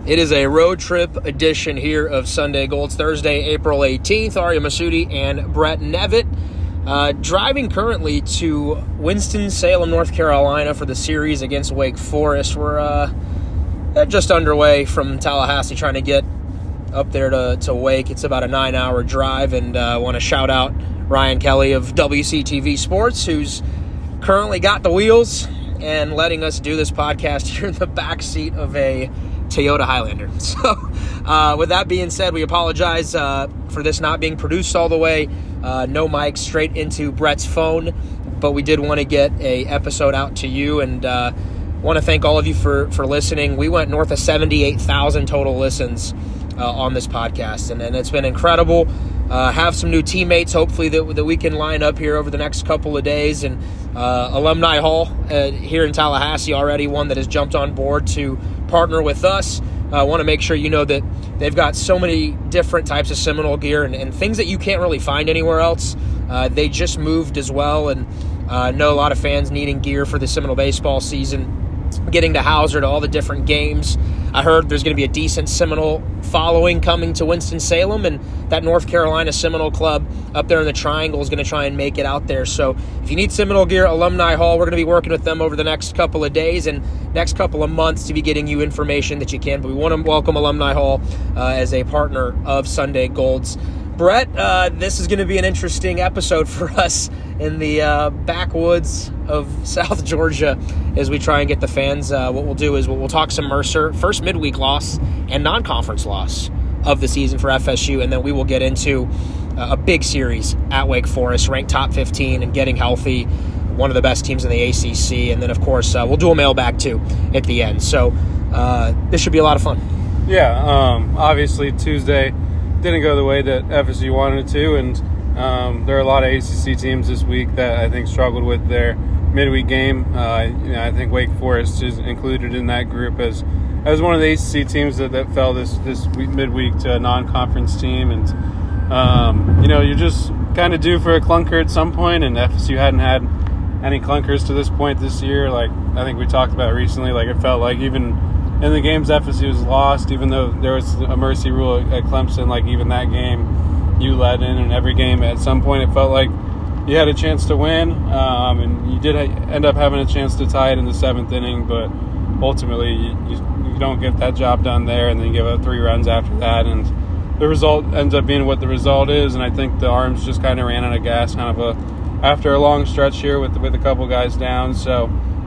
It is a road trip edition here of Sunday Golds, Thursday, April 18th. Arya Masudi and Brett Nevitt driving currently to Winston-Salem, North Carolina for the series against Wake Forest. We're just underway from Tallahassee trying to get up there to Wake. It's about a 9-hour drive, and I want to shout out Ryan Kelly of WCTV Sports, who's currently got the wheels and letting us do this podcast here in the backseat of a Toyota Highlander. So with that being said, we apologize for this not being produced all the way. No mic, straight into Brett's phone. But we did want to get a episode out to you, and want to thank all of you for listening. We went north of 78,000 total listens on this podcast, and it's been incredible. Have some new teammates, hopefully, that we can line up here over the next couple of days. And Alumni Hall here in Tallahassee already, one that has jumped on board to partner with us. I want to make sure you know that they've got so many different types of Seminole gear and things that you can't really find anywhere else. They just moved as well, and know a lot of fans needing gear for the Seminole baseball season, getting to Hauser to all the different games. I heard there's going to be a decent Seminole following coming to Winston-Salem, and that North Carolina Seminole Club up there in the Triangle is going to try and make it out there. So if you need Seminole gear, Alumni Hall, we're going to be working with them over the next couple of days and next couple of months to be getting you information that you can. But we want to welcome Alumni Hall as a partner of Sunday Golds. Brett, this is going to be an interesting episode for us in the backwoods of South Georgia as we try and get the fans. What we'll do is we'll talk some Mercer, first midweek loss and non-conference loss of the season for FSU, and then we will get into a big series at Wake Forest, ranked top 15 and getting healthy, one of the best teams in the ACC, and then, of course, we'll do a mailbag, too, at the end. So this should be a lot of fun. Yeah, obviously Tuesday didn't go the way that FSU wanted it to, and there are a lot of ACC teams this week that I think struggled with their midweek game. I think Wake Forest is included in that group as one of the ACC teams that fell this midweek to a non-conference team, and you're just kind of due for a clunker at some point, and FSU hadn't had any clunkers to this point this year. Like I think we talked about recently, like it felt like even in the games FSU was lost, even though there was a mercy rule at Clemson, like even that game you led in, and every game at some point it felt like you had a chance to win, and you did end up having a chance to tie it in the 7th inning, but ultimately you don't get that job done there, and then you give up 3 runs after that, and the result ends up being what the result is. And I think the Arms just kind of ran out of gas after a long stretch here with a couple guys down. So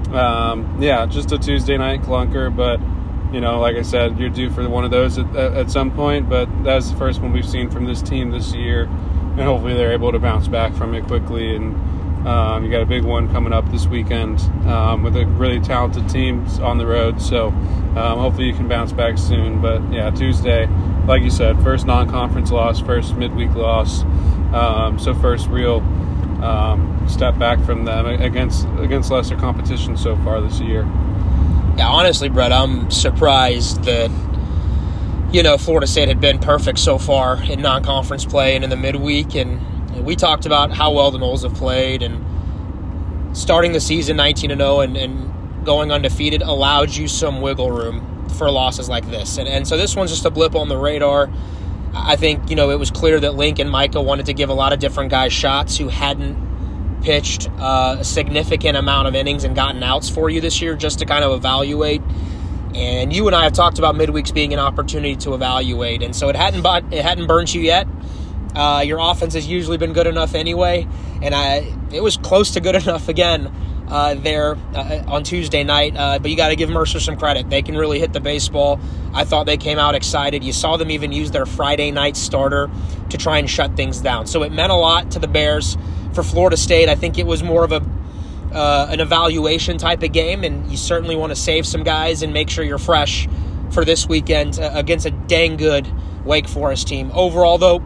just a Tuesday night clunker, but like I said, you're due for one of those at some point, but that's the first one we've seen from this team this year, and hopefully they're able to bounce back from it quickly. And you got a big one coming up this weekend with a really talented team on the road, so hopefully you can bounce back soon. But yeah, Tuesday, like you said, first non-conference loss, first midweek loss, so first real step back from them against lesser competition so far this year. Yeah, honestly, Brett, I'm surprised that, Florida State had been perfect so far in non-conference play and in the midweek. And we talked about how well the Noles have played, and starting the season 19-0 and going undefeated allowed you some wiggle room for losses like this. And so this one's just a blip on the radar. I think, it was clear that Link and Micah wanted to give a lot of different guys shots who hadn't pitched a significant amount of innings and gotten outs for you this year, just to kind of evaluate. And you and I have talked about midweeks being an opportunity to evaluate, and so it hadn't burnt you yet. Your offense has usually been good enough anyway, and it was close to good enough again there on Tuesday night. But you got to give Mercer some credit. They can really hit the baseball. I thought they came out excited. You saw them even use their Friday night starter to try and shut things down. So it meant a lot to the Bears. For Florida State, I think it was more of an evaluation type of game, and you certainly want to save some guys and make sure you're fresh for this weekend against a dang good Wake Forest team. Overall, though,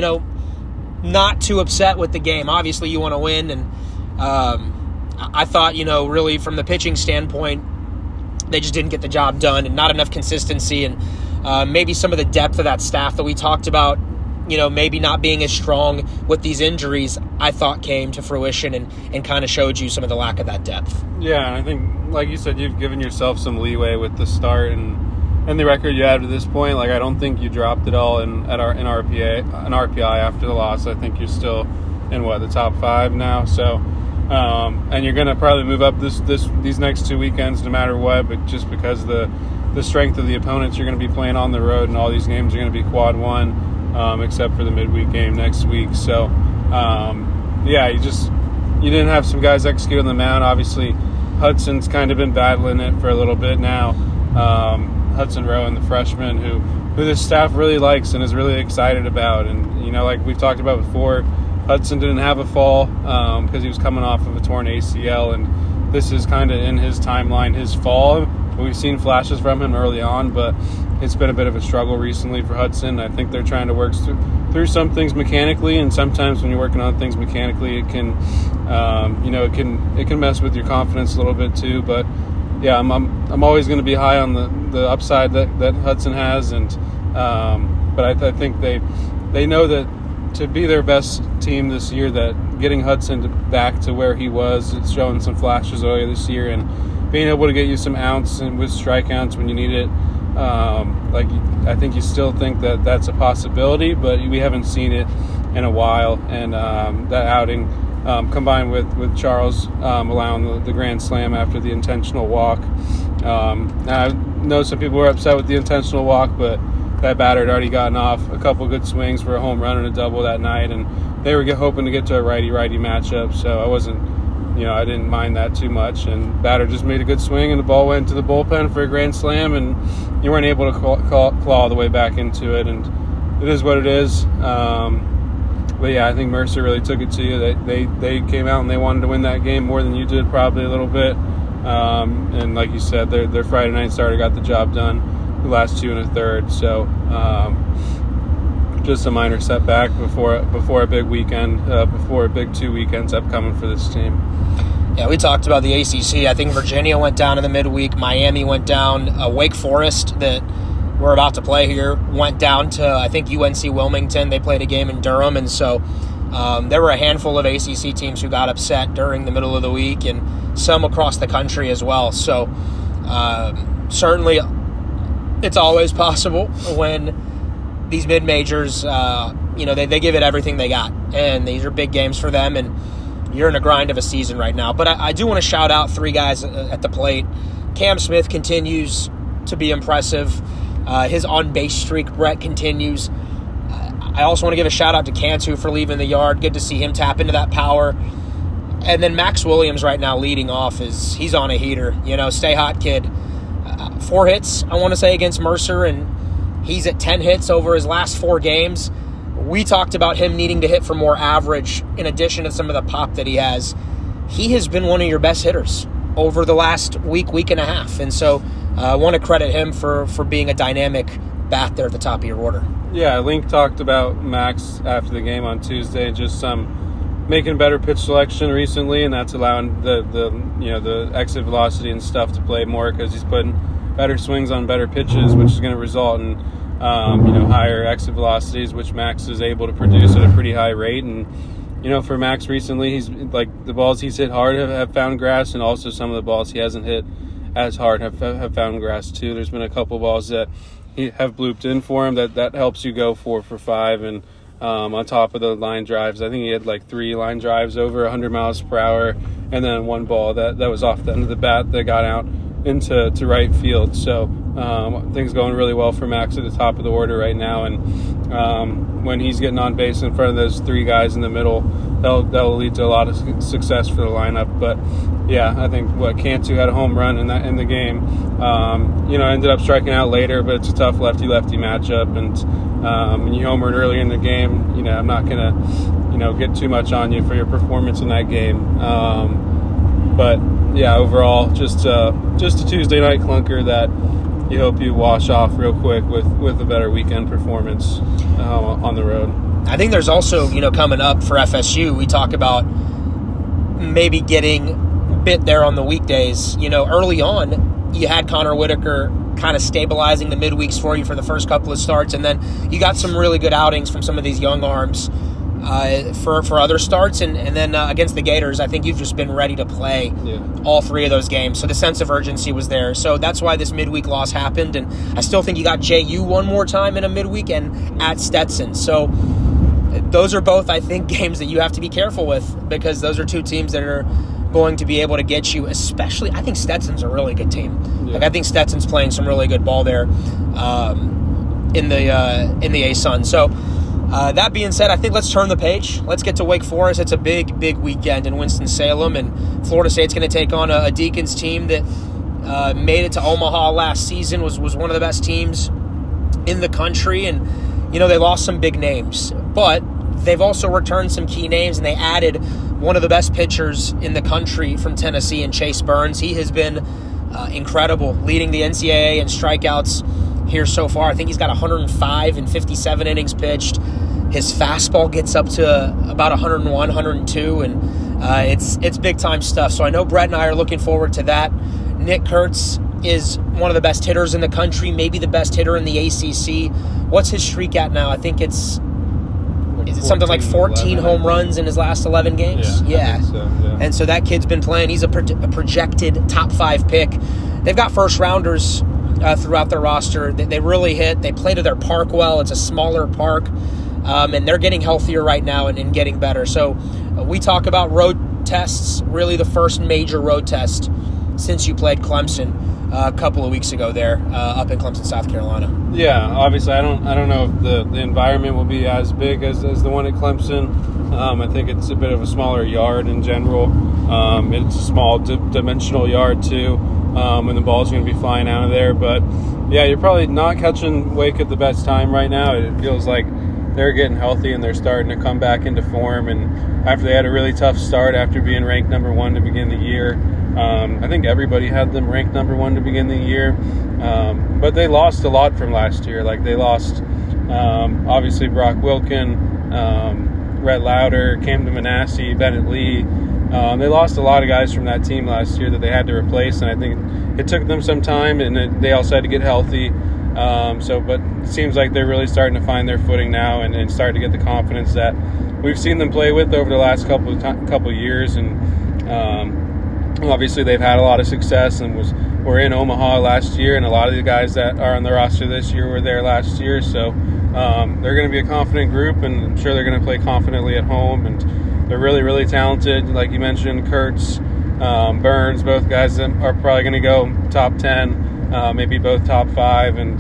not too upset with the game. Obviously, you want to win, and I thought, really from the pitching standpoint, they just didn't get the job done, and not enough consistency, and maybe some of the depth of that staff that we talked about, maybe not being as strong with these injuries, I thought came to fruition and kind of showed you some of the lack of that depth. Yeah, and I think, like you said, you've given yourself some leeway with the start, and and the record you have to this point, like I don't think you dropped it all in RPI after the loss. I think you're still in the top 5 now. So, and you're gonna probably move up these next 2 weekends no matter what. But just because the strength of the opponents you're going to be playing on the road, and all these games are going to be quad 1, except for the midweek game next week. So, you didn't have some guys execute on the mound. Obviously, Hudson's kind of been battling it for a little bit now. Hudson Rowan, the freshman, who this staff really likes and is really excited about. And, like we've talked about before, Hudson didn't have a fall because he was coming off of a torn ACL, and this is kind of in his timeline, his fall. We've seen flashes from him early on, but it's been a bit of a struggle recently for Hudson. I think they're trying to work through some things mechanically, and sometimes when you're working on things mechanically, it can, it can mess with your confidence a little bit too. But yeah, I'm always going to be high on the upside that Hudson has, and but I think they know that to be their best team this year, that getting Hudson back to where he was, it's showing some flashes earlier this year, and being able to get you some outs and with strikeouts when you need it. I think you still think that that's a possibility, but we haven't seen it in a while. And that outing, combined with Charles allowing the grand slam after the intentional walk. I know some people were upset with the intentional walk, but that batter had already gotten off a couple good swings for a home run and a double that night, and they were hoping to get to a righty-righty matchup. So I didn't mind that too much, and batter just made a good swing, and the ball went to the bullpen for a grand slam, and you weren't able to claw the way back into it, and it is what it is. But yeah, I think Mercer really took it to you. They came out and they wanted to win that game more than you did, probably a little bit. And like you said, their Friday night starter got the job done the last 2 1/3. So just a minor setback before a big weekend, before a big 2 weekends upcoming for this team. Yeah, we talked about the ACC. I think Virginia went down in the midweek. Miami went down. Wake Forest, that we're about to play here, went down to, I think, UNC Wilmington. They played a game in Durham. And so there were a handful of ACC teams who got upset during the middle of the week, and some across the country as well. So certainly it's always possible when these mid-majors, they give it everything they got. And these are big games for them, and you're in a grind of a season right now. But I do want to shout out 3 guys at the plate. Cam Smith continues to be impressive. His on-base streak, Brett, continues. I also want to give a shout-out to Cantu for leaving the yard. Good to see him tap into that power. And then Max Williams right now leading off. He's on a heater. Stay hot, kid. 4 hits, I want to say, against Mercer, and he's at 10 hits over his last 4 games. We talked about him needing to hit for more average in addition to some of the pop that he has. He has been one of your best hitters over the last week and a half. And so I want to credit him for being a dynamic bat there at the top of your order. Yeah, Link talked about Max after the game on Tuesday, just making better pitch selection recently, and that's allowing the exit velocity and stuff to play more because he's putting better swings on better pitches, which is going to result in higher exit velocities, which Max is able to produce at a pretty high rate. And for Max recently, he's like the balls he's hit hard have found grass, and also some of the balls he hasn't hit as hard have found grass too. There's been a couple balls that have blooped in for him that helps you go 4 for 5, and on top of the line drives, I think he had like 3 line drives over 100 miles per hour, and then 1 ball that was off the end of the bat that got out into right field. So things going really well for Max at the top of the order right now, and when he's getting on base in front of those 3 guys in the middle, that'll lead to a lot of success for the lineup. But yeah, I think Cantu had a home run in the game. Ended up striking out later, but it's a tough lefty-lefty matchup, and you homered earlier in the game. I'm not gonna get too much on you for your performance in that game. But yeah, overall, just a Tuesday night clunker that you hope you wash off real quick with a better weekend performance on the road. I think there's also, coming up for FSU, we talk about maybe getting bit there on the weekdays. Early on, you had Connor Whitaker kind of stabilizing the midweeks for you for the first couple of starts, and then you got some really good outings from some of these young arms. for other starts, and then against the Gators, I think you've just been ready to play all three of those games. So the sense of urgency was there. So that's why this midweek loss happened, and I still think you got JU one more time in a midweek and at Stetson. So those are both, I think, games that you have to be careful with, because those are two teams that are going to be able to get you, especially, I think Stetson's a really good team. Like, I think Stetson's playing some really good ball there in the A-Sun. So that being said, I think let's turn the page. Let's get to Wake Forest. It's a big, big weekend in Winston-Salem, and Florida State's going to take on a Deacons team that made it to Omaha last season, was one of the best teams in the country, and, you know, they lost some big names, but they've also returned some key names, and they added one of the best pitchers in the country from Tennessee in Chase Burns. He has been incredible, leading the NCAA in strikeouts here so far. I think he's got 105 in 57 innings pitched. His fastball gets up to about 101, 102, and it's big-time stuff. So I know Brett and I are looking forward to that. Nick Kurtz is one of the best hitters in the country, maybe the best hitter in the ACC. What's his streak at now? I think it's something like 14 home runs in his last 11 games? Yeah. So, yeah. And so that kid's been playing. He's a projected top 5 pick. They've got first-rounders throughout their roster. They really hit. They play to their park well. It's a smaller park. And they're getting healthier right now and getting better. So we talk about road tests, really the first major road test since you played Clemson a couple of weeks ago there up in Clemson, South Carolina. Yeah, obviously I don't know if the environment will be as big as the one at Clemson. I think it's a bit of a smaller yard in general. It's a small dimensional yard too, and the ball's going to be flying out of there. But yeah, you're probably not catching Wake at the best time right now. It feels like they're getting healthy and they're starting to come back into form. And after they had a really tough start after being ranked number 1 to begin the year, I think everybody had them ranked number 1 to begin the year. But they lost a lot from last year. Like, they lost, obviously, Brock Wilkin, Rhett Lauder, Camden Manasseh, Bennett Lee. They lost a lot of guys from that team last year that they had to replace, and I think it took them some time, and they also had to get healthy. But it seems like they're really starting to find their footing now and starting to get the confidence that we've seen them play with over the last couple years. And obviously they've had a lot of success and were in Omaha last year, and a lot of the guys that are on the roster this year were there last year. So they're going to be a confident group, and I'm sure they're going to play confidently at home. And they're really, really talented. Like you mentioned, Kurtz, Burns, both guys that are probably going to go top 10, maybe both top 5. And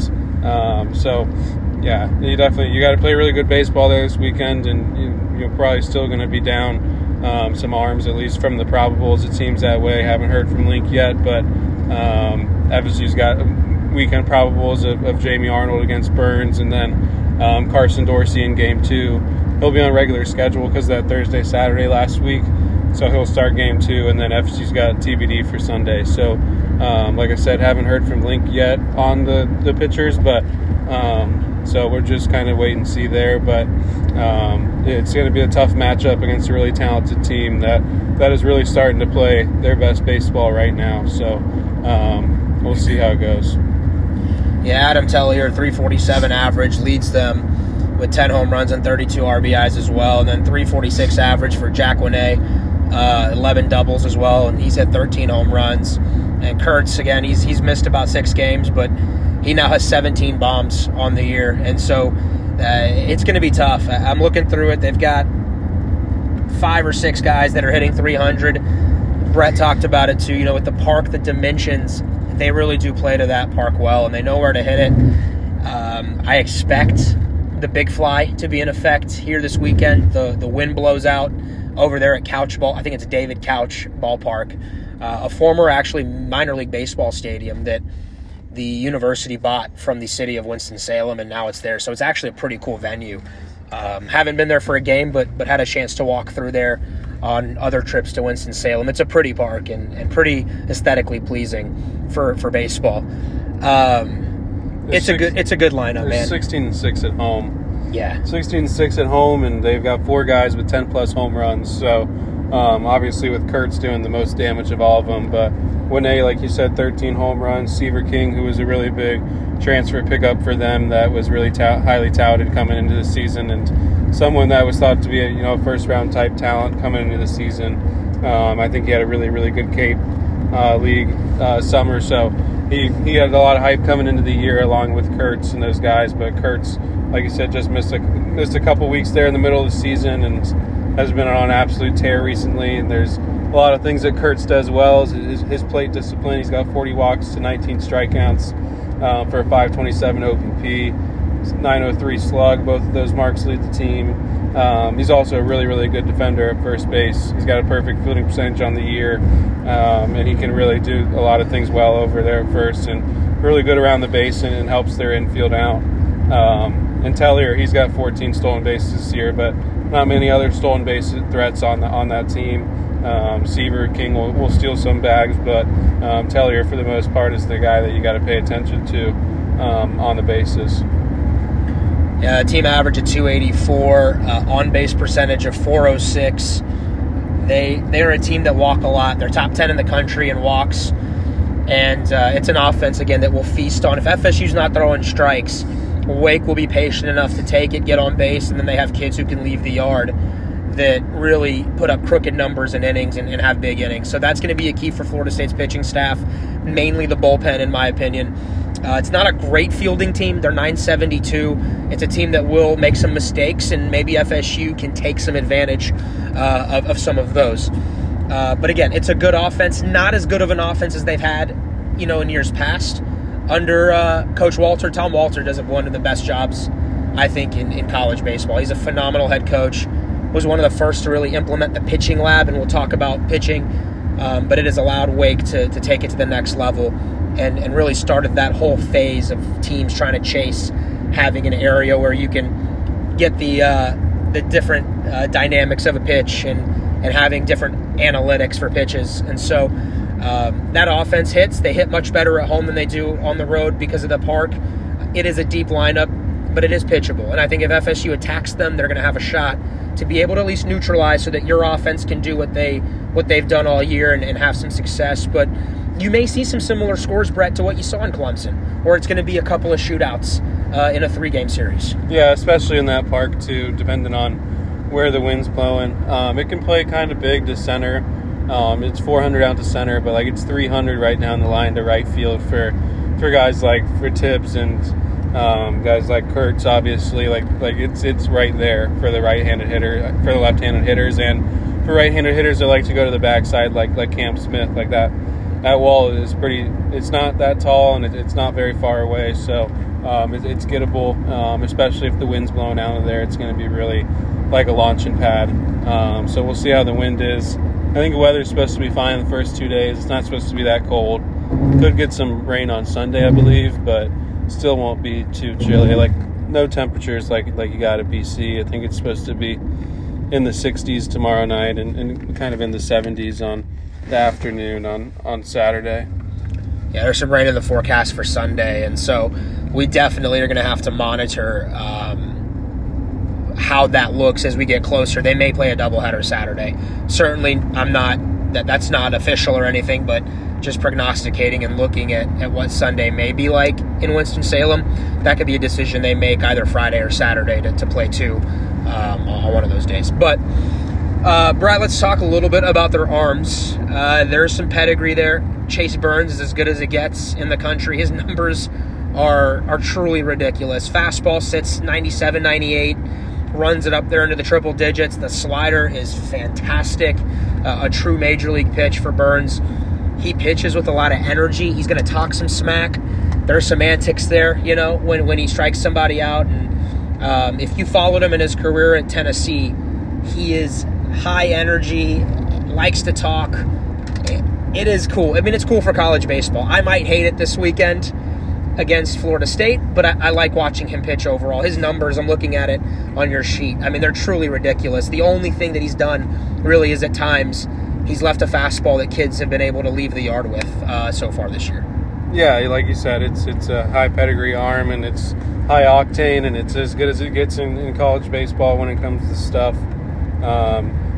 yeah, you got to play really good baseball there this weekend, and you're probably still going to be down some arms, at least from the probables. It seems that way. Haven't heard from Link yet, but FSU's got weekend probables of Jamie Arnold against Burns, and then Carson Dorsey in Game 2. He'll be on regular schedule because of that Thursday, Saturday last week, so he'll start Game 2, and then FSU's got TBD for Sunday. So, like I said, haven't heard from Link yet on the pitchers, but so we're just kind of wait and see there. But it's going to be a tough matchup against a really talented team that is really starting to play their best baseball right now. So we'll see how it goes. Yeah, Adam Tellier, 347 average, leads them with 10 home runs and 32 RBIs as well. And then 346 average for Jack Winay, 11 doubles as well, and he's had 13 home runs. And Kurtz, again, he's missed about 6 games, but he now has 17 bombs on the year. And so it's going to be tough. I'm looking through it. They've got 5 or 6 guys that are hitting 300. Brett talked about it too. With the park, the dimensions, they really do play to that park well, and they know where to hit it. I expect the big fly to be in effect here this weekend. The wind blows out over there at Couch Ball. I think it's David Couch Ballpark, a former actually minor league baseball stadium that the university bought from the city of Winston-Salem, and now it's there. So it's actually a pretty cool venue. Haven't been there for a game, but had a chance to walk through there on other trips to Winston-Salem. It's a pretty park and pretty aesthetically pleasing for baseball. It's a good lineup, man. 16-6 at home. Yeah. 16-6 at home, and they've got 4 guys with 10-plus home runs. So Obviously, with Kurtz doing the most damage of all of them, but Winay, like you said, 13 home runs. Seaver King, who was a really big transfer pickup for them, that was really highly touted coming into the season, and someone that was thought to be a first-round type talent coming into the season. I think he had a really, really good Cape League summer, so he had a lot of hype coming into the year along with Kurtz and those guys. But Kurtz, like you said, just missed a couple weeks there in the middle of the season and has been on an absolute tear recently. And there's a lot of things that Kurtz does well. His plate discipline. He's got 40 walks to 19 strikeouts for a 527 OPP, 903 slug. Both of those marks lead the team. He's also a really, really good defender at first base. He's got a perfect fielding percentage on the year, and he can really do a lot of things well over there at first, and really good around the base and helps their infield out. And Tellier, he's got 14 stolen bases this year, but not many other stolen base threats on that team. Seaver King will steal some bags, but Tellier, for the most part, is the guy that you got to pay attention to on the bases. Yeah, team average of 284, on-base percentage of 406. They're a team that walk a lot. They're top 10 in the country in walks, and it's an offense, again, that will feast on. If FSU's not throwing strikes, Wake will be patient enough to take it, get on base, and then they have kids who can leave the yard that really put up crooked numbers in innings and have big innings. So that's going to be a key for Florida State's pitching staff, mainly the bullpen, in my opinion. It's not a great fielding team. They're 972. It's a team that will make some mistakes, and maybe FSU can take some advantage of some of those. But again, it's a good offense. Not as good of an offense as they've had, in years past. Under Coach Walter, Tom Walter does one of the best jobs, I think, in college baseball. He's a phenomenal head coach. Was one of the first to really implement the pitching lab, and we'll talk about pitching. But it has allowed Wake to take it to the next level. And really started that whole phase of teams trying to chase having an area where you can get the different dynamics of a pitch and having different analytics for pitches. And so that offense hits. They hit much better at home than they do on the road because of the park. It is a deep lineup, but it is pitchable. And I think if FSU attacks them, they're going to have a shot to be able to at least neutralize so that your offense can do what they've done all year and have some success. But you may see some similar scores, Brett, to what you saw in Clemson, or it's going to be a couple of shootouts in a 3-game series. Yeah, especially in that park, too, depending on where the wind's blowing. It can play kind of big to center. It's 400 out to center, but it's 300 right down the line to right field for guys for Tibbs and guys like Kurtz, obviously. It's right there for the right-handed hitter, for the left-handed hitters, and for right-handed hitters that like to go to the backside, like Cam Smith, like that. That wall is it's not that tall, and it's not very far away, so it's gettable, especially if the wind's blowing out of there. It's going to be really like a launching pad. So we'll see how the wind is. I think the weather's supposed to be fine the first 2 days. It's not supposed to be that cold. Could get some rain on Sunday, I believe, but still won't be too chilly. No temperatures like you got at BC. I think it's supposed to be in the 60s tomorrow night and kind of in the 70s on the afternoon on Saturday. Yeah, there's some rain in the forecast for Sunday, and so we definitely are going to have to monitor how that looks as we get closer. They may play a doubleheader Saturday. Certainly, that's not official or anything, but just prognosticating and looking at what Sunday may be like in Winston-Salem. That could be a decision they make either Friday or Saturday to play two on one of those days. But Brett, let's talk a little bit about their arms. There's some pedigree there. Chase Burns is as good as it gets in the country. His numbers are truly ridiculous. Fastball sits 97, 98, runs it up there into the triple digits. The slider is fantastic, a true major league pitch for Burns. He pitches with a lot of energy. He's going to talk some smack. There's some antics there, when he strikes somebody out. And if you followed him in his career at Tennessee, he is high energy, likes to talk. It is cool. I mean, it's cool for college baseball. I might hate it this weekend against Florida State, but I like watching him pitch overall. His numbers, I'm looking at it on your sheet. I mean, they're truly ridiculous. The only thing that he's done really is at times he's left a fastball that kids have been able to leave the yard with so far this year. Yeah, like you said, it's a high pedigree arm, and it's high octane, and it's as good as it gets in college baseball when it comes to stuff.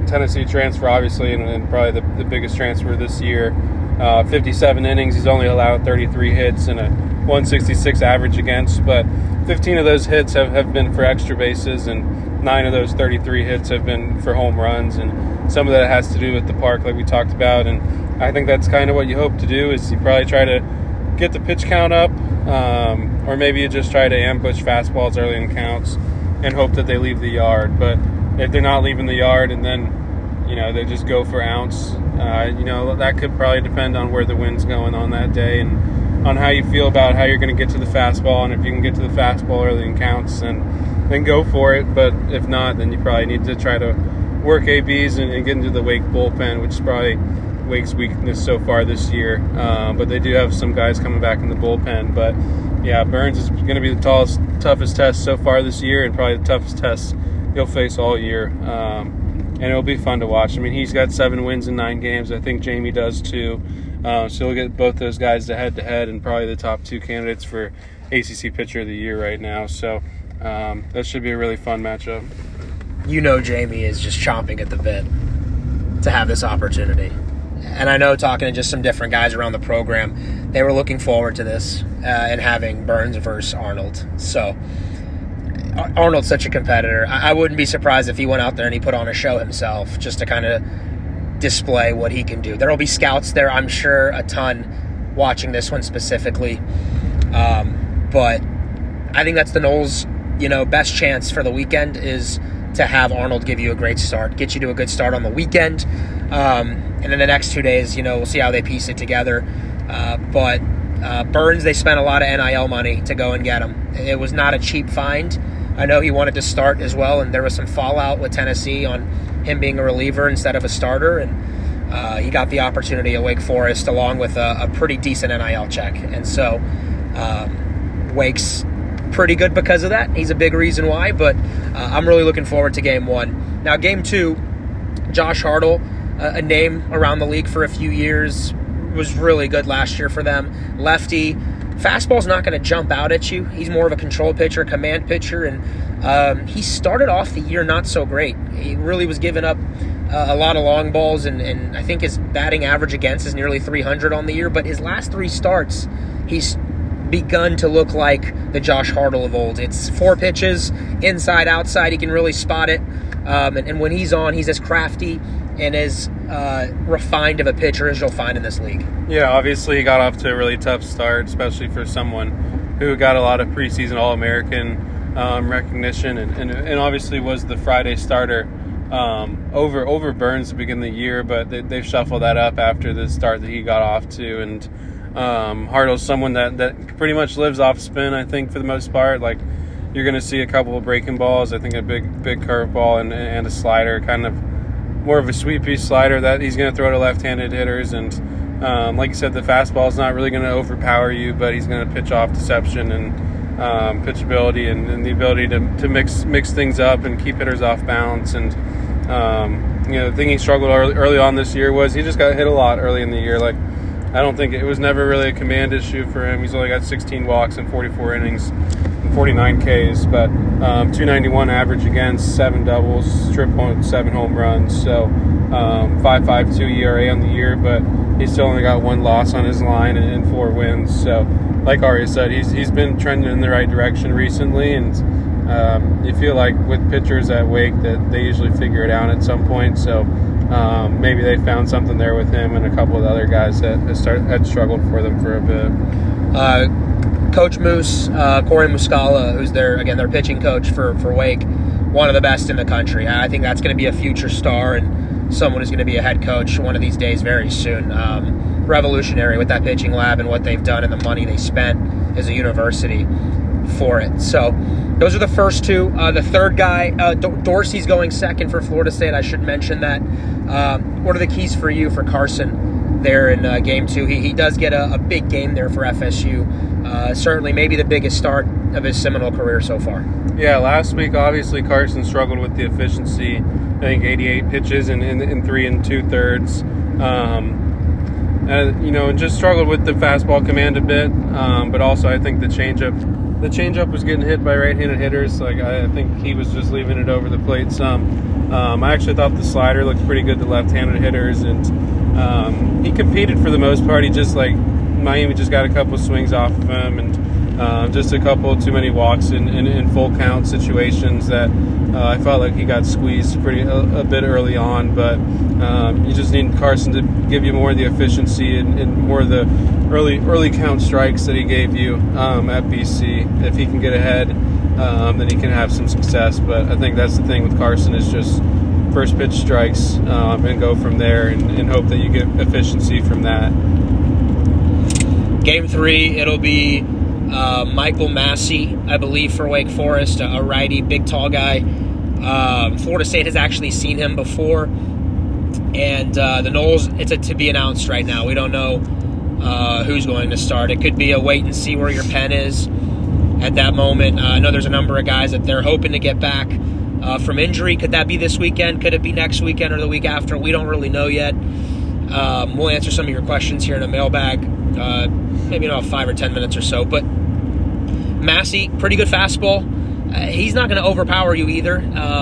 Tennessee transfer, obviously, and probably the biggest transfer this year. 57 innings. He's only allowed 33 hits and a 166 average against, but 15 of those hits have been for extra bases, and 9 of those 33 hits have been for home runs, and some of that has to do with the park, like we talked about. And I think that's kind of what you hope to do, is you probably try to get the pitch count up, or maybe you just try to ambush fastballs early in counts and hope that they leave the yard. But if they're not leaving the yard and then they just go for ounce, that could probably depend on where the wind's going on that day and on how you feel about how you're going to get to the fastball. And if you can get to the fastball early in counts, then go for it. But if not, then you probably need to try to work ABs and get into the Wake bullpen, which is probably Wake's weakness so far this year. But they do have some guys coming back in the bullpen. But yeah, Burns is going to be the toughest test so far this year, and probably the toughest test he'll face all year. And it'll be fun to watch. I mean, he's got 7 wins in 9 games. I think Jamie does too. So he'll get both those guys to head-to-head, and probably the top 2 candidates for ACC Pitcher of the Year right now. So that should be a really fun matchup. Jamie is just chomping at the bit to have this opportunity. And I know, talking to just some different guys around the program, they were looking forward to this and having Burns versus Arnold. So Arnold's such a competitor. I wouldn't be surprised if he went out there and he put on a show himself just to kind of display what he can do. There will be scouts there, I'm sure, a ton watching this one specifically. But I think that's the Noles, best chance for the weekend is to have Arnold give you a great start, get you to a good start on the weekend. And then the next 2 days, we'll see how they piece it together. But Burns, they spent a lot of NIL money to go and get him. It was not a cheap find. I know he wanted to start as well, and there was some fallout with Tennessee on him being a reliever instead of a starter, and he got the opportunity at Wake Forest along with a pretty decent NIL check. And so Wake's pretty good because of that. He's a big reason why, but I'm really looking forward to Game 1. Now, Game 2, Josh Hartle, a name around the league for a few years, was really good last year for them. Lefty. Fastball's not going to jump out at you. He's more of a control pitcher, command pitcher, and he started off the year not so great. He really was giving up a lot of long balls, and I think his batting average against is nearly 300 on the year, but his last 3 starts, he's begun to look like the Josh Hartle of old. It's 4 pitches, inside, outside. He can really spot it, and when he's on, he's as crafty and as refined of a pitcher as you'll find in this league. Yeah, obviously he got off to a really tough start, especially for someone who got a lot of preseason All-American recognition, and obviously was the Friday starter over Burns to begin the year, but they've shuffled that up after the start that he got off to. And Hartle's someone that pretty much lives off spin, I think, for the most part. Like, you're going to see a couple of breaking balls, I think a big curveball and a slider, kind of more of a sweet piece slider that he's going to throw to left-handed hitters. And like you said, the fastball is not really going to overpower you, but he's going to pitch off deception and pitchability and the ability to mix things up and keep hitters off balance. And the thing he struggled early on this year was he just got hit a lot early in the year. Like, I don't think it was never really a command issue for him. He's only got 16 walks in 44 innings and 49 Ks, but 291 average against, 7 doubles, strip point, 7 home runs. So 5.52 ERA on the year, but he's still only got 1 loss on his line and 4 wins. So, like Ari said, he's been trending in the right direction recently, and you feel like with pitchers at Wake that they usually figure it out at some point. So maybe they found something there with him and a couple of the other guys that had struggled for them for a bit. Coach Moose, Corey Muscala, who's their pitching coach for Wake, one of the best in the country. I think that's going to be a future star and someone who's going to be a head coach one of these days very soon. Revolutionary with that pitching lab and what they've done and the money they spent as a university for it. So those are the first 2. The third guy, Dorsey's going second for Florida State. I should mention that. What are the keys for you for Carson there in Game 2? He does get a big game there for FSU. Certainly maybe the biggest start of his Seminole career so far. Yeah, last week, obviously, Carson struggled with the efficiency. I think 88 pitches in 3 2/3. And just struggled with the fastball command a bit. But also, I think the changeup the changeup was getting hit by right-handed hitters. Like I think he was just leaving it over the plate some. I actually thought the slider looked pretty good to left-handed hitters, and he competed for the most part. He just Miami just got a couple swings off of him, and just a couple too many walks in full count situations that I felt like he got squeezed a bit early on. But you just need Carson to give you more of the efficiency and more of the early count strikes that he gave you at BC. If he can get ahead, then he can have some success. But I think that's the thing with Carson, is just first pitch strikes and go from there and hope that you get efficiency from that. Game 3, it'll be Michael Massey, I believe, for Wake Forest, a righty, big, tall guy. Florida State has actually seen him before. And the Noles, it's a to be announced right now. We don't know who's going to start. It could be a wait and see where your pen is at that moment. I know there's a number of guys that they're hoping to get back from injury. Could that be this weekend? Could it be next weekend or the week after? We don't really know yet. We'll answer some of your questions here in a mailbag, maybe in 5 or 10 minutes or so. But Massey, pretty good fastball. He's not going to overpower you either.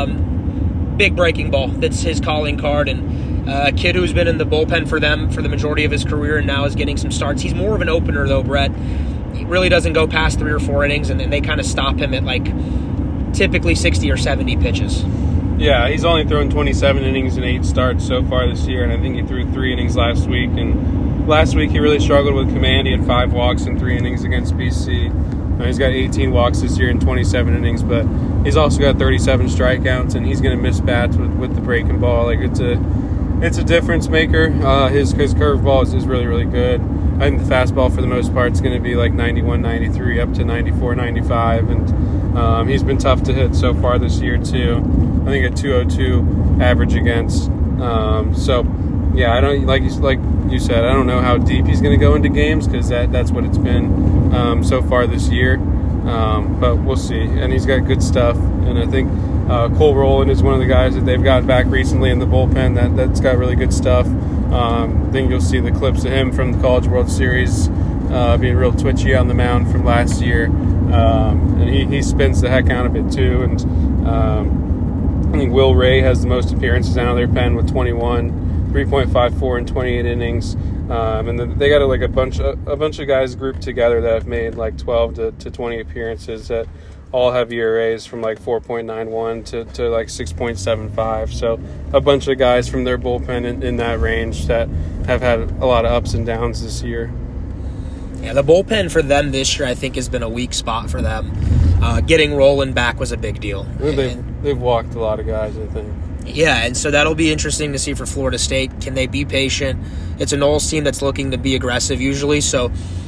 Big breaking ball. That's his calling card. And a kid who's been in the bullpen for them for the majority of his career and now is getting some starts. He's more of an opener, though, Brett. He really doesn't go past 3 or 4 innings, and then they kind of stop him at typically 60 or 70 pitches. Yeah, he's only thrown 27 innings and 8 starts so far this year, and I think he threw 3 innings last week. And last week he really struggled with command. He had 5 walks in 3 innings against BC. He's got 18 walks this year in 27 innings, but he's also got 37 strikeouts, and he's going to miss bats with the breaking ball. It's a difference maker. His curveball is really, really good. I think the fastball for the most part is going to be 91, 93, up to 94, 95, and he's been tough to hit so far this year too. I think a 202 average against. So yeah, I don't like you said. I don't know how deep he's going to go into games, because that's what it's been so far this year. But we'll see. And he's got good stuff. And I think Cole Rowland is one of the guys that they've got back recently in the bullpen that's got really good stuff. I think you'll see the clips of him from the College World Series being real twitchy on the mound from last year. And he spins the heck out of it too. And I think Will Ray has the most appearances out of their pen with 21, 3.54 in 28 innings. And they got a bunch of guys grouped together that have made 12 to 20 appearances that all have ERAs from 4.91 to 6.75. So a bunch of guys from their bullpen in that range that have had a lot of ups and downs this year. Yeah, the bullpen for them this year, I think, has been a weak spot for them. Getting Rowland back was a big deal. They've walked a lot of guys, I think. Yeah, and so that'll be interesting to see for Florida State. Can they be patient? It's a Noles team that's looking to be aggressive usually, so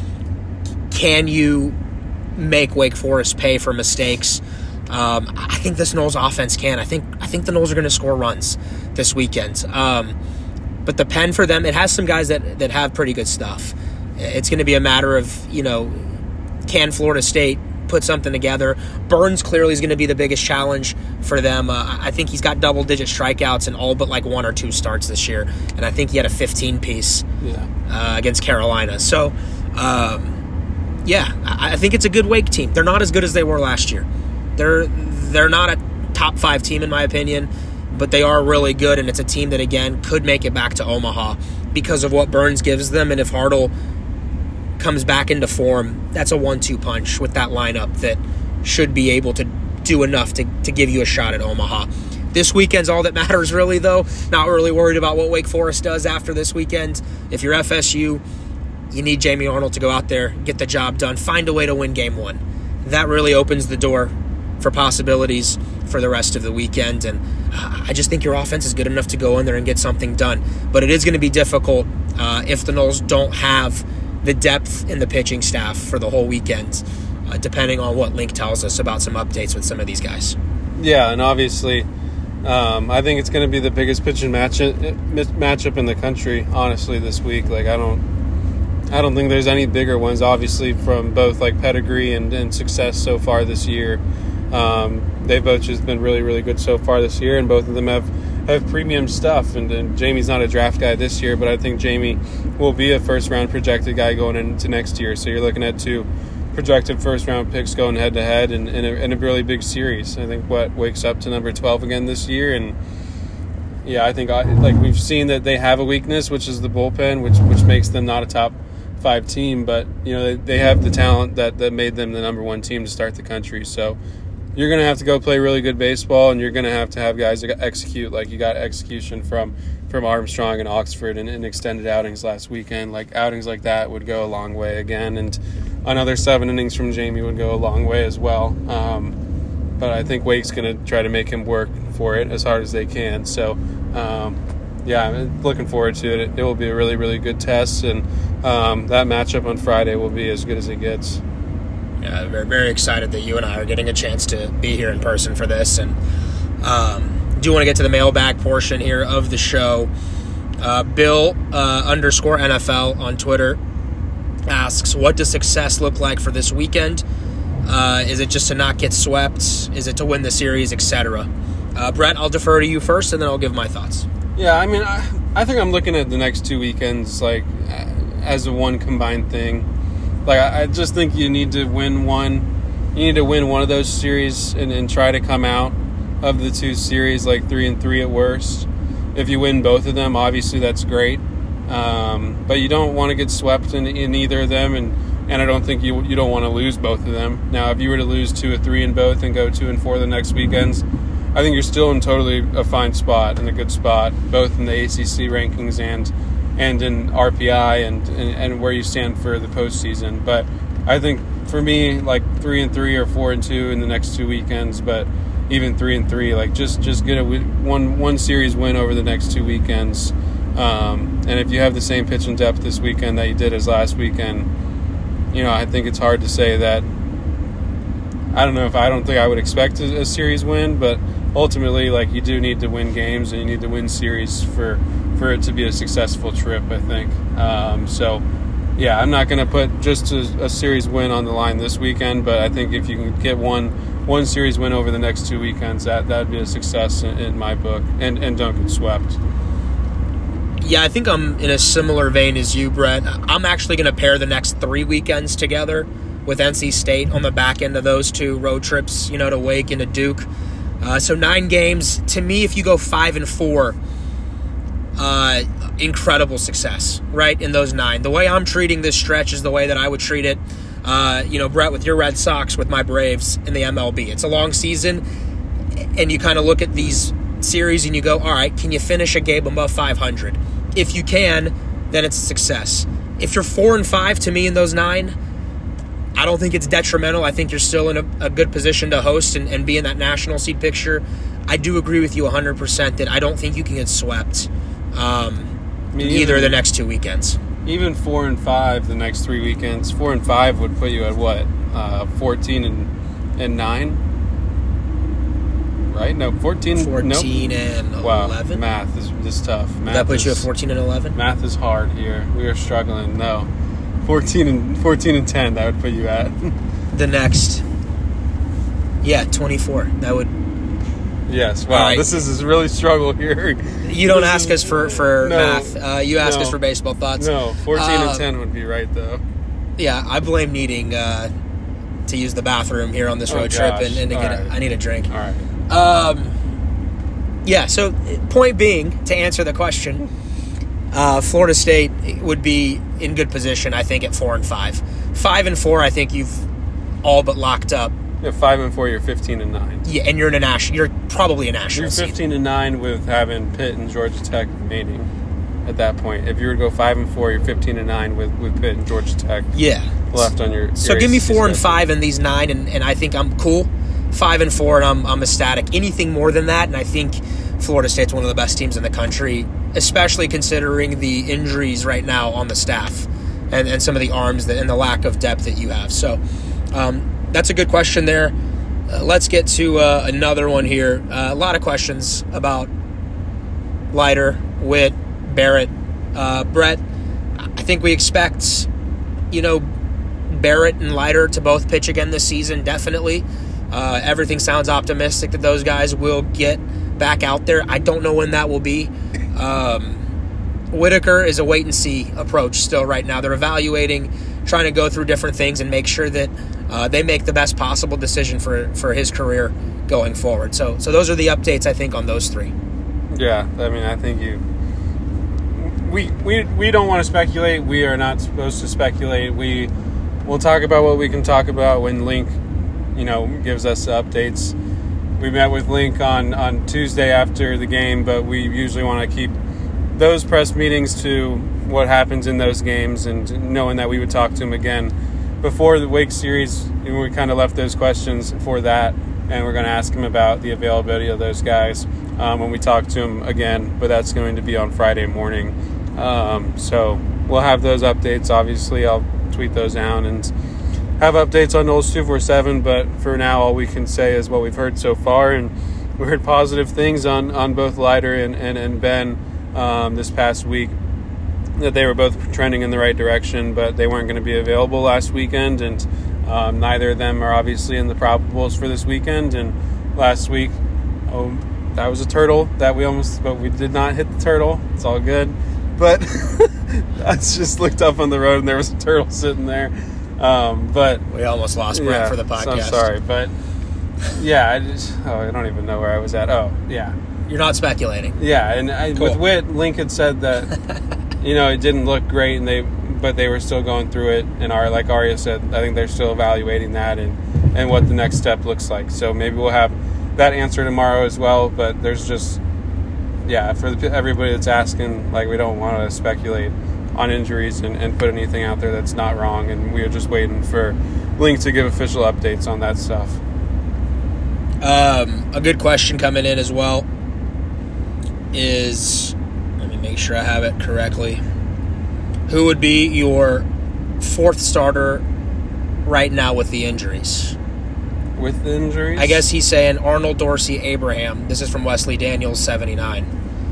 can you make Wake Forest pay for mistakes? I think this Noles offense can. I think the Noles are going to score runs this weekend. But the pen for them, it has some guys that have pretty good stuff. It's going to be a matter of, can Florida State put something together? Burns clearly is going to be the biggest challenge for them. I think he's got double-digit strikeouts in all but 1 or 2 starts this year, and I think he had a 15-piece against Carolina. So, I think it's a good Wake team. They're not as good as they were last year. They're not a top 5 team in my opinion, but they are really good, and it's a team that, again, could make it back to Omaha because of what Burns gives them, and if Hartle comes back into form, that's a 1-2 punch with that lineup that should be able to do enough to give you a shot at Omaha. This weekend's all that matters, really, though. Not really worried about what Wake Forest does after this weekend. If you're FSU, you need Jamie Arnold to go out there, get the job done, find a way to win Game 1. That really opens the door for possibilities for the rest of the weekend, and I just think your offense is good enough to go in there and get something done. But it is going to be difficult if the Noles don't have the depth in the pitching staff for the whole weekend, depending on what Link tells us about some updates with some of these guys. Yeah, and obviously, I think it's going to be the biggest pitching matchup in the country, honestly, this week. I don't think there's any bigger ones, obviously, from both pedigree and success so far this year. They've both just been really, really good so far this year, and both of them have premium stuff. And Jamie's not a draft guy this year, but I think Jamie will be a first-round projected guy going into next year. So you're looking at two projected first-round picks going head-to-head in a really big series. I think Wake's up to number 12 again this year, and yeah, I think we've seen that they have a weakness, which is the bullpen, which makes them not a top 5 team, but they have the talent that made them the number 1 team to start the country. So you're going to have to go play really good baseball, and you're going to have guys that execute. Like you got execution from Armstrong and Oxford in extended outings last weekend. Like outings like that would go a long way again, and another 7 innings from Jamie would go a long way as well. But I think Wake's going to try to make him work for it as hard as they can. So, yeah, I'm looking forward to it. It will be a really, really good test, and that matchup on Friday will be as good as it gets. Yeah, very, very excited that you and I are getting a chance to be here in person for this. And do want to get to the mailbag portion here of the show. Bill _NFL on Twitter asks, what does success look like for this weekend? Is it just to not get swept? Is it to win the series, etc.? Brett, I'll defer to you first, and then I'll give my thoughts. Yeah, I mean, I think I'm looking at the next 2 weekends as a one combined thing. I just think you need to win one. You need to win one of those series and try to come out of the 2 series 3-3 at worst. If you win both of them, obviously that's great. But you don't want to get swept in either of them, and I don't think you don't want to lose both of them. Now, if you were to lose 2 or 3 in both and go 2 and 4 the next weekends, I think you're still in totally a fine spot and a good spot, both in the ACC rankings and in RPI and where you stand for the postseason. But I think for me, 3-3 or 4-2 in the next 2 weekends, but even 3-3, just get a one series win over the next 2 weekends. And if you have the same pitching depth this weekend that you did as last weekend, I think it's hard to say that. I don't think I would expect a series win, but ultimately, you do need to win games and you need to win series for it to be a successful trip, I think. So, yeah, I'm not going to put just a series win on the line this weekend, but I think if you can get one series win over the next 2 weekends, that would be a success in my book, and don't get swept. Yeah, I think I'm in a similar vein as you, Brett. I'm actually going to pair the next 3 weekends together with NC State on the back end of those 2 road trips, to Wake and to Duke. So 9 games. To me, if you go 5-4, incredible success, right, in those 9. The way I'm treating this stretch is the way that I would treat it, Brett, with your Red Sox, with my Braves in the MLB. It's a long season, and you kind of look at these series and you go, all right, can you finish a game above 500? If you can, then it's a success. If you're 4-5 to me in those 9, I don't think it's detrimental. I think you're still in a good position to host and be in that national seed picture. I do agree with you 100% that I don't think you can get swept either of the next 2 weekends. Even 4-5 the next 3 weekends. 4-5 would put you at what? 14-9? Right? No, 14 and 11. Wow, math is tough. That puts you at 14 and 11? Math is hard here. We are struggling. No. 14 and 10, that would put you at. The next. Yeah, 24. That would. Yes, wow. Right. This is a really struggle here. You don't ask us for math. You ask us for baseball thoughts. No, 14 and 10 would be right, though. Yeah, I blame needing to use the bathroom here on this road trip and to get I need a drink. All right. Yeah, so point being, to answer the question, Florida State would be in good position, I think, at 4-5. 5-4, I think you've all but locked up. Yeah, 5-4, you're 15-9. Yeah, and you're You're probably a national. You're 15-9 with having Pitt and Georgia Tech remaining at that point. If you were to go 5-4, you're 15-9 with Pitt and Georgia Tech. Yeah. Left on your. So give me 4-5 in these 9, and I think I'm cool. 5-4, and I'm ecstatic. Anything more than that, and I think Florida State's one of the best teams in the country, especially considering the injuries right now on the staff and some of the arms and the lack of depth that you have. So that's a good question there. Let's get to another one here. A lot of questions about Leiter, Witt, Barrett. Brett, I think we expect, Barrett and Leiter to both pitch again this season, definitely. Everything sounds optimistic that those guys will get back out there. I don't know when that will be. Whitaker is a wait-and-see approach still right now. They're evaluating trying to go through different things and make sure that they make the best possible decision for his career going forward. So those are the updates, I think, on those three. Yeah, I mean, I think we don't want to speculate. We are not supposed to speculate. We'll talk about what we can talk about when Link, gives us updates. We met with Link on Tuesday after the game, but we usually want to keep those press meetings to what happens in those games, and knowing that we would talk to him again before the Wake series. We kind of left those questions for that, and we're going to ask him about the availability of those guys when we talk to him again, but that's going to be on Friday morning. So we'll have those updates. Obviously, I'll tweet those down and have updates on Noles 247, but for now, all we can say is what we've heard so far, and we heard positive things on both Leiter and Ben this past week, that they were both trending in the right direction, but they weren't going to be available last weekend, and neither of them are obviously in the probables for this weekend. And last week, that was a turtle but we did not hit the turtle. It's all good. But I just looked up on the road and there was a turtle sitting there. But we almost lost Brett for the podcast. So I'm sorry, but yeah, I don't even know where I was at. Oh, yeah. You're not speculating. Yeah, and Cool. With Witt, Link had said that it didn't look great, but they were still going through it. And like Arya said, I think they're still evaluating that and what the next step looks like. So maybe we'll have that answer tomorrow as well. But there's just, for everybody that's asking, we don't want to speculate on injuries and put anything out there that's not wrong. And we are just waiting for Link to give official updates on that stuff. A good question coming in as well is, let me make sure I have it correctly, who would be your fourth starter right now with the injuries? With the injuries? I guess he's saying Arnold, Dorsey, Abraham. This is from Wesley Daniels, 79.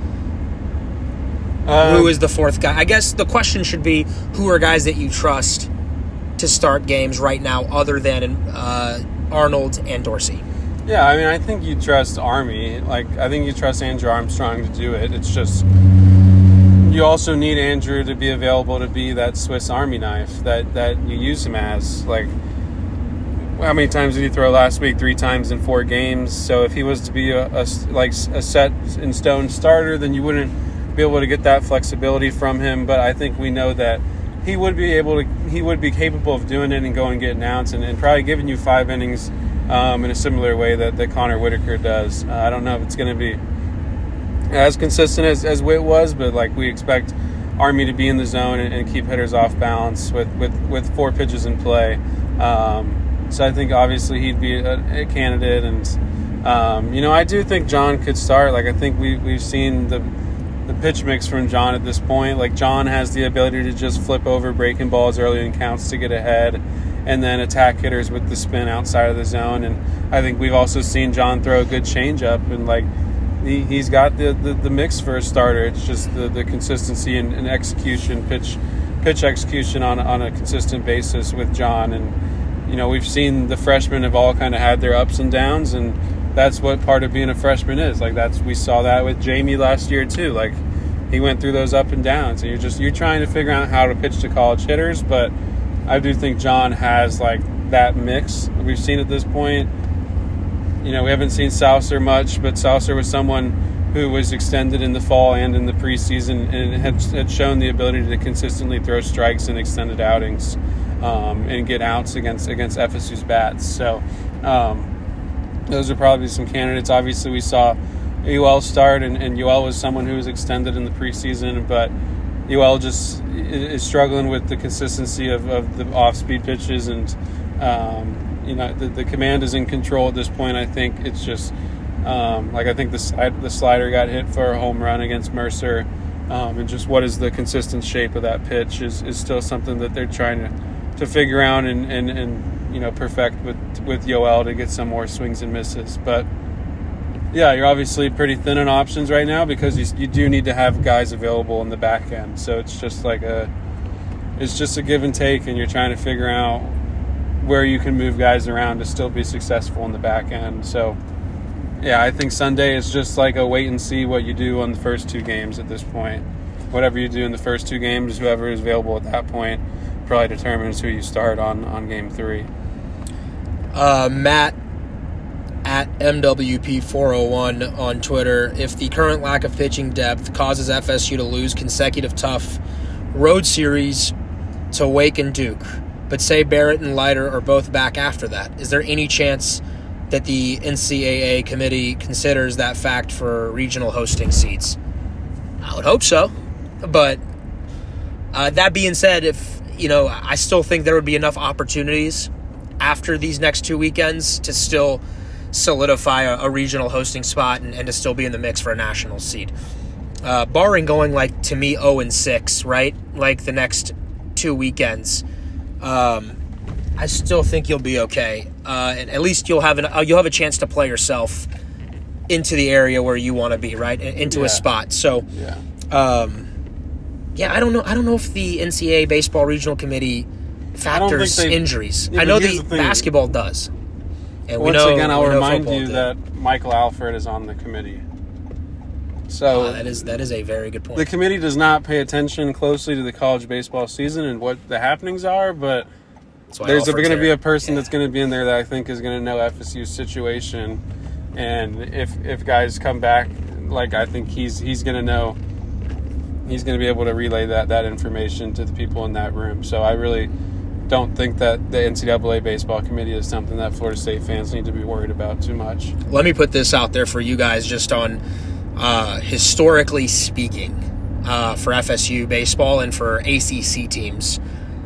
Who is the fourth guy? I guess the question should be, who are guys that you trust to start games right now other than Arnold and Dorsey? Yeah, I mean, I think you trust Army. I think you trust Andrew Armstrong to do it. It's just, you also need Andrew to be available to be that Swiss Army knife that you use him as. How many times did he throw last week? 3 times in 4 games. So if he was to be a set in stone starter, then you wouldn't be able to get that flexibility from him. But I think we know that he would be capable of doing it and going and getting outs and probably giving you 5 innings in a similar way that Connor Whitaker does. I don't know if it's going to be as consistent as Witt was, but we expect Army to be in the zone and keep hitters off balance with 4 pitches in play. So I think obviously he'd be a candidate, and I do think John could start. I think we've seen the pitch mix from John at this point. John has the ability to just flip over breaking balls early in counts to get ahead, and then attack hitters with the spin outside of the zone. And I think we've also seen John throw a good changeup, and he's got the mix for a starter. It's just the consistency and execution, pitch execution on a consistent basis with John. And we've seen the freshmen have all kind of had their ups and downs, and that's what part of being a freshman is. We saw that with Jamie last year too. He went through those up and downs, and you're trying to figure out how to pitch to college hitters. But I do think John has that mix we've seen at this point. We haven't seen Saucer much, but Saucer was someone who was extended in the fall and in the preseason, and had shown the ability to consistently throw strikes in extended outings and get outs against FSU's bats. So those are probably some candidates. Obviously, we saw UL start, and UL was someone who was extended in the preseason, but UL just is struggling with the consistency of the off-speed pitches, and the command is in control at this point. I think it's just I think the slider got hit for a home run against Mercer, and just what is the consistent shape of that pitch is still something that they're trying to figure out and perfect with Yoel to get some more swings and misses. But yeah, you're obviously pretty thin on options right now because you do need to have guys available in the back end. So it's just a give and take, and you're trying to figure out where you can move guys around to still be successful in the back end. So yeah, I think Sunday is just a wait and see what you do on the first 2 games at this point. Whatever you do in the first 2 games, whoever is available at that point probably determines who you start on game 3. Matt at MWP401 on Twitter. If the current lack of pitching depth causes FSU to lose consecutive tough road series to Wake and Duke, but say Barrett and Leiter are both back after that, is there any chance that the NCAA committee considers that fact for regional hosting seats? I would hope so. But that being said, I still think there would be enough opportunities after these next 2 weekends to still solidify a regional hosting spot and to still be in the mix for a national seed. Barring going 0-6, right? Like the next 2 weekends, I still think you'll be okay. And at least you'll have a chance to play yourself into the area where you want to be, right? Into a spot. So, I don't know if the NCAA baseball regional committee factors injuries. I know the basketball does. And once again, I'll remind you that Michael Alford is on the committee. So that is a very good point. The committee does not pay attention closely to the college baseball season and what the happenings are, but there's going to be a person that's going to be in there that I think is going to know FSU's situation. And if guys come back, I think he's going to know. He's going to be able to relay that information to the people in that room. So I really don't think that the NCAA baseball committee is something that Florida State fans need to be worried about too much. Let me put this out there for you guys just on historically speaking for FSU baseball and for ACC teams.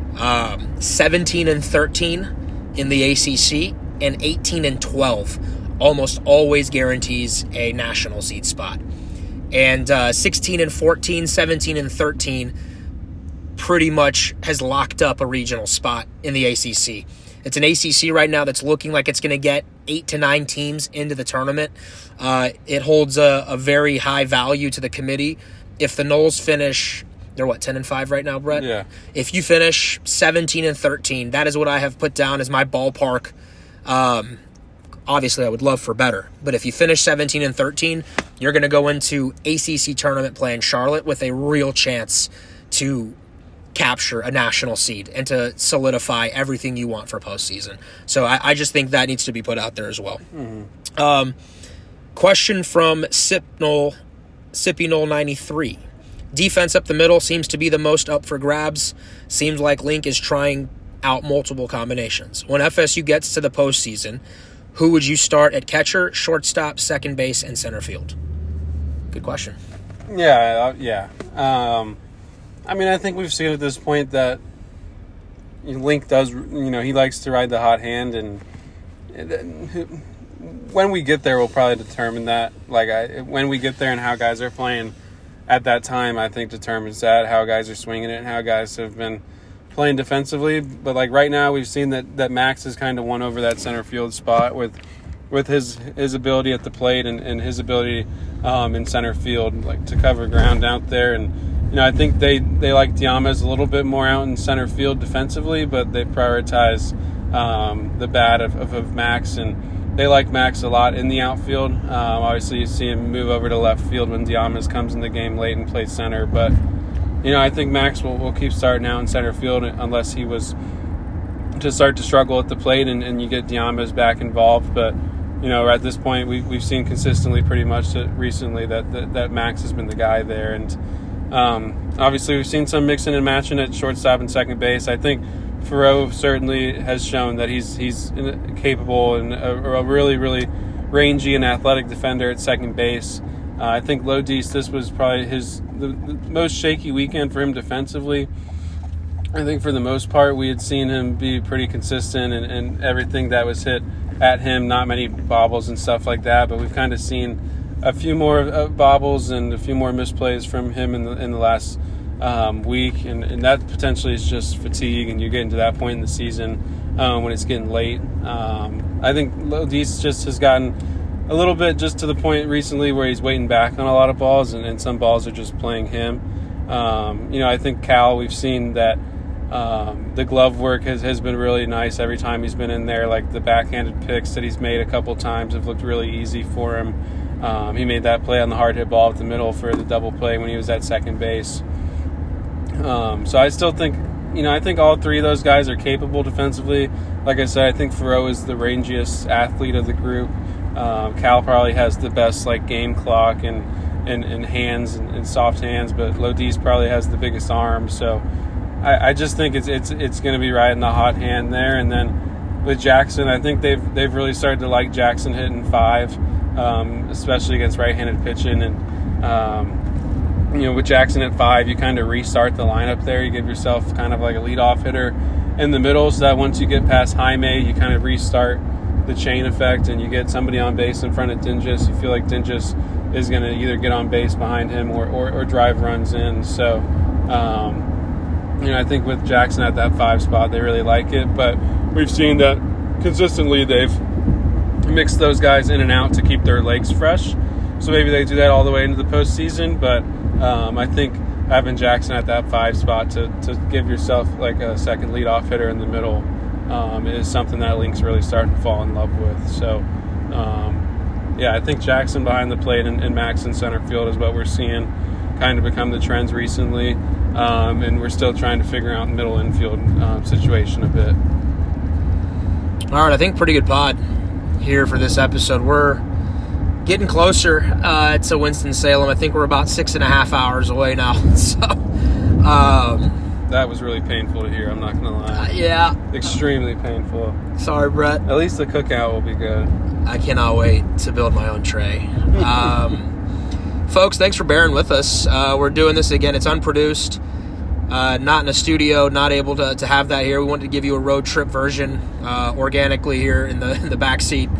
17-13 in the ACC and 18-12 almost always guarantees a national seed spot. And 16-14, 17-13 pretty much has locked up a regional spot in the ACC. It's an ACC right now that's looking like it's going to get 8 to 9 teams into the tournament. It holds a very high value to the committee. If the Noles finish, they're 10-5 right now, Brett? Yeah. If you finish 17-13, that is what I have put down as my ballpark. Obviously, I would love for better. But if you finish 17-13, you're going to go into ACC tournament play in Charlotte with a real chance to capture a national seed and to solidify everything you want for postseason. So I just think that needs to be put out there as well. Mm-hmm. Question from Sippy93. Defense up the middle seems to be the most up for grabs. Seems like Link is trying out multiple combinations. When FSU gets to the postseason, who would you start at catcher, shortstop, second base, and center field? Good question. Yeah. I think we've seen at this point that Link does, he likes to ride the hot hand, and when we get there, we'll probably determine that. When we get there and how guys are playing at that time, I think determines that, how guys are swinging it and how guys have been playing defensively. But right now, we've seen that Max has kind of won over that center field spot with his ability at the plate and his ability in center field, to cover ground out there. And I think they like Diamez a little bit more out in center field defensively, but they prioritize the bat of Max, and they like Max a lot in the outfield. Obviously, you see him move over to left field when Diamez comes in the game late and plays center, but I think Max will keep starting out in center field unless he was to start to struggle at the plate and you get Diamez back involved. But, at this point, we've seen consistently pretty much recently that Max has been the guy there. And obviously we've seen some mixing and matching at shortstop and second base. I think Faroux certainly has shown that he's capable and a really, really rangy and athletic defender at second base. I think Lodis, this was probably the most shaky weekend for him defensively. I think for the most part we had seen him be pretty consistent and everything that was hit at him, not many bobbles and stuff like that, but we've kind of seen a few more bobbles and a few more misplays from him in the last week, and that potentially is just fatigue, and you're getting to that point in the season when it's getting late. I think Lodis just has gotten a little bit just to the point recently where he's waiting back on a lot of balls, and some balls are just playing him. I think Cal, we've seen that the glove work has been really nice every time he's been in there. The backhanded picks that he's made a couple times have looked really easy for him. He made that play on the hard hit ball at the middle for the double play when he was at second base. So I still think I think all three of those guys are capable defensively. Like I said, I think Faroux is the rangiest athlete of the group. Cal probably has the best game clock and hands and soft hands, but Lodis probably has the biggest arm. So I just think it's going to be right in the hot hand there. And then with Jackson, I think they've really started to like Jackson hitting 5, especially against right-handed pitching. And with Jackson at 5, you kind of restart the lineup there. You give yourself kind of like a leadoff hitter in the middle, so that once you get past Jaime, you kind of restart the chain effect, and you get somebody on base in front of Dingus. You feel like Dingus is going to either get on base behind him or drive runs in. So, I think with Jackson at that 5 spot, they really like it. But we've seen that consistently they've mixed those guys in and out to keep their legs fresh. So maybe they do that all the way into the postseason. But I think having Jackson at that 5 spot to give yourself like a second leadoff hitter in the middle is something that Link's really starting to fall in love with. So, I think Jackson behind the plate and Max in center field is what we're seeing kind of become the trends recently. And we're still trying to figure out the middle infield situation a bit. All right, I think pretty good pod here for this episode. We're getting closer to Winston-Salem. I think we're about 6.5 hours away now. So, that was really painful to hear, I'm not going to lie. Yeah. Extremely painful. Sorry, Brett. At least the cookout will be good. I cannot wait to build my own tray. Folks, thanks for bearing with us. We're doing this again. It's unproduced, not in a studio, not able to have that here. We wanted to give you a road trip version organically here in the back seat.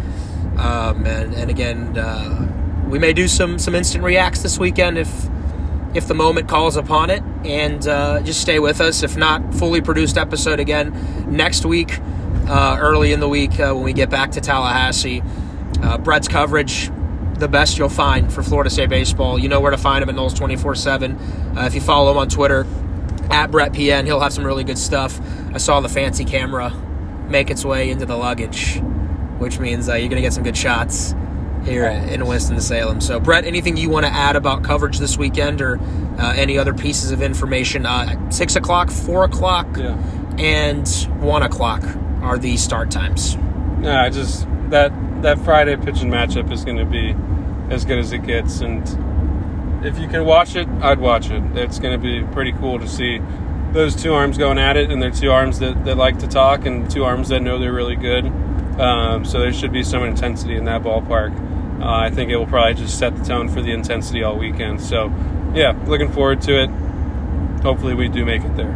And again, we may do some instant reacts this weekend if the moment calls upon it, and just stay with us. If not, fully produced episode again next week, early in the week when we get back to Tallahassee. Brett's coverage, the best you'll find for Florida State baseball. You know where to find him at Noles 24/7. If you follow him on Twitter, @BrettPN, he'll have some really good stuff. I saw the fancy camera make its way into the luggage, which means you're going to get some good shots here in Winston-Salem. So, Brett, anything you want to add about coverage this weekend or any other pieces of information? 6 o'clock, 4 o'clock, and 1 o'clock are the start times. Yeah, just that Friday pitching matchup is going to be as good as it gets. And if you can watch it, I'd watch it. It's going to be pretty cool to see those two arms going at it, and they're two arms that like to talk and two arms that know they're really good. So there should be some intensity in that ballpark. I think it will probably just set the tone for the intensity all weekend. So, yeah, looking forward to it. Hopefully we do make it there.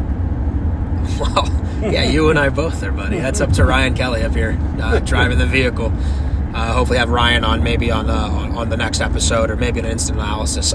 Well, yeah, you and I both there, buddy. That's up to Ryan Kelly up here driving the vehicle. Hopefully have Ryan on maybe on the next episode or maybe an instant analysis.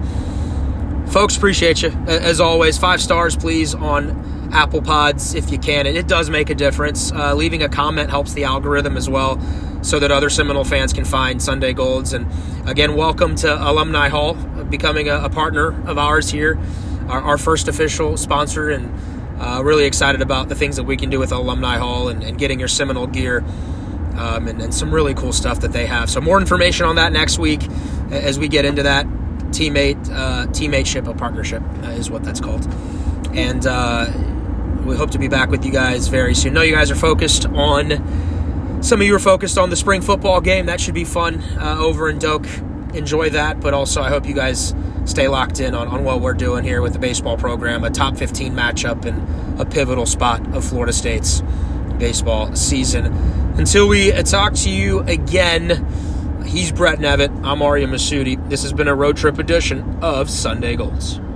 Folks, appreciate you. As always, 5 stars, please, on Apple Pods if you can. It does make a difference. Leaving a comment helps the algorithm as well, so that other Seminole fans can find Sunday Golds. And again, welcome to Alumni Hall, becoming a partner of ours here, our first official sponsor, and really excited about the things that we can do with Alumni Hall and getting your Seminole gear and some really cool stuff that they have. So more information on that next week as we get into that. Teammateship, a partnership is what that's called. And we hope to be back with you guys very soon. I know you guys are focused on, some of you are focused on the spring football game. That should be fun over in Doak. Enjoy that, but also I hope you guys stay locked in on what we're doing here with the baseball program, a top 15 matchup and a pivotal spot of Florida State's baseball season. Until we talk to you again, he's Brett Nevitt. I'm Arya Masudi. This has been a road trip edition of Sunday Golds.